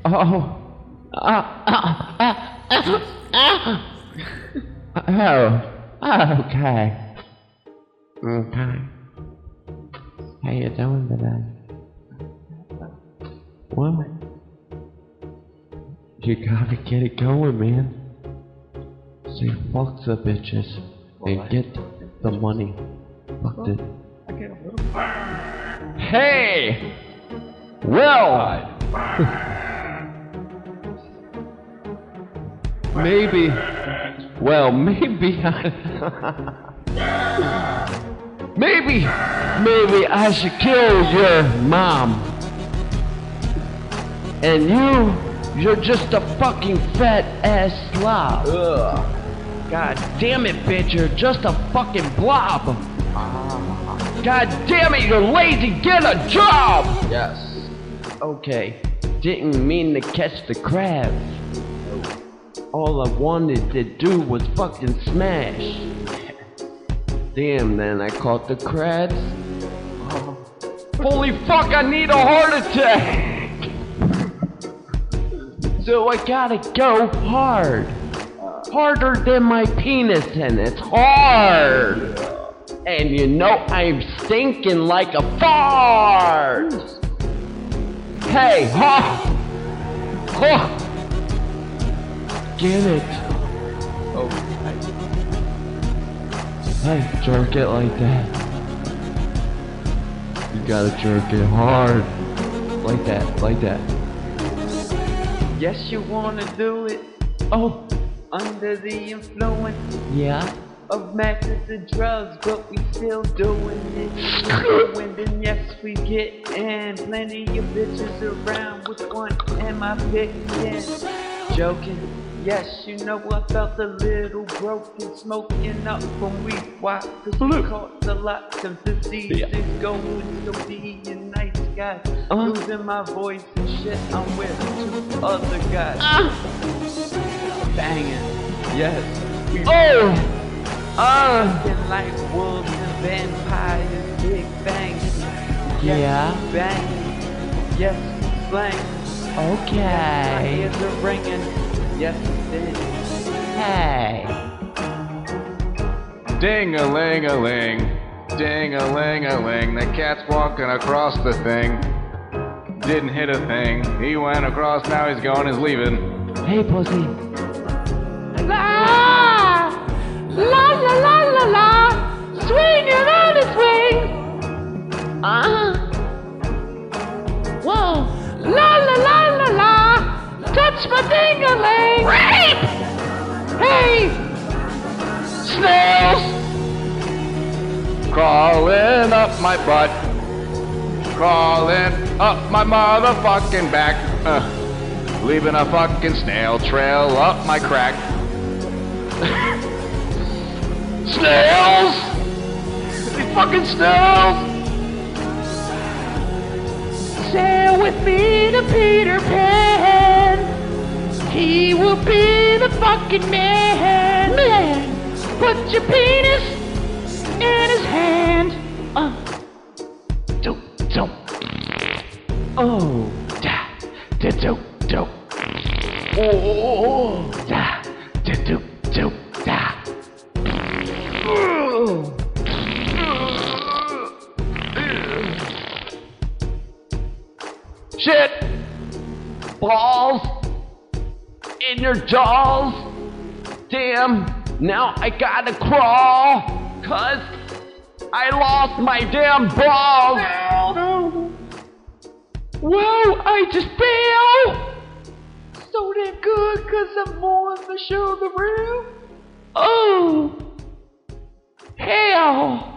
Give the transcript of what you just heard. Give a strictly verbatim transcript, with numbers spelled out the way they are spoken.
Oh. Uh, uh, uh, uh, uh. Oh. Okay. Okay. How you doing today? Well, you gotta get it going, man. Say fuck the bitches and get the money. Fuck it. Hey! Well! Maybe. Well, maybe I. maybe. Maybe I should kill your mom. And you, you're just a fucking fat ass slob. Ugh. God damn it, bitch, you're just a fucking blob. God damn it, you're lazy, get a job! Yes. Okay, didn't mean to catch the crab. All I wanted to do was fucking smash. Damn, then I caught the crabs. Oh. Holy fuck, I need a heart attack! So I gotta go hard. Harder than my penis, and it's hard. And you know I'm stinking like a fart. Hey, ha! Ha! Get it. Oh. Hey, jerk it like that. You gotta jerk it hard. Like that, like that. Yes, you wanna do it. Oh. Under the influence. Yeah. Of matches and drugs, but we still doing it. And then yes, we get in plenty of bitches around. Which one am I picking? Joking. Yes, you know I felt a little broken, smoking up from weed. Why? Cause we caught a lot. Cause the season's yeah. going, so being nice guys. Uh -huh. Losing my voice and shit, I'm with two other guys. Uh. Banging. Yes. We oh! Uh. Like wolves and vampires, big bang. Yes, yeah. Banging. Yes, slang. Okay. Yes, my ears are ringing. Yes, it is. Hey. Ding-a-ling-a-ling. Ding-a-ling-a-ling. The cat's walking across the thing. Didn't hit a thing. He went across, now he's going, he's leaving. Hey, pussy. La! La la la la la! Swing around the swing! Uh-huh. Whoa! La la la la la! Touch my ding-a-ling! Rape! Hey! Snails! Crawling up my butt. Crawling up my motherfucking back. Uh, leaving a fucking snail trail up my crack. Snails! You fucking snails! Sail with me to Peter Pan. He will be the fucking man. Man, put your penis in his hand. Uh, do, do. Oh, da, da, do, do. Oh, da, da, do, do, da. Shit! Balls! In your jaws! Damn! Now I gotta crawl! Cause I lost my damn balls! No. Whoa! I just fell! So damn good cause I'm on the show The Real. Oh! Hell!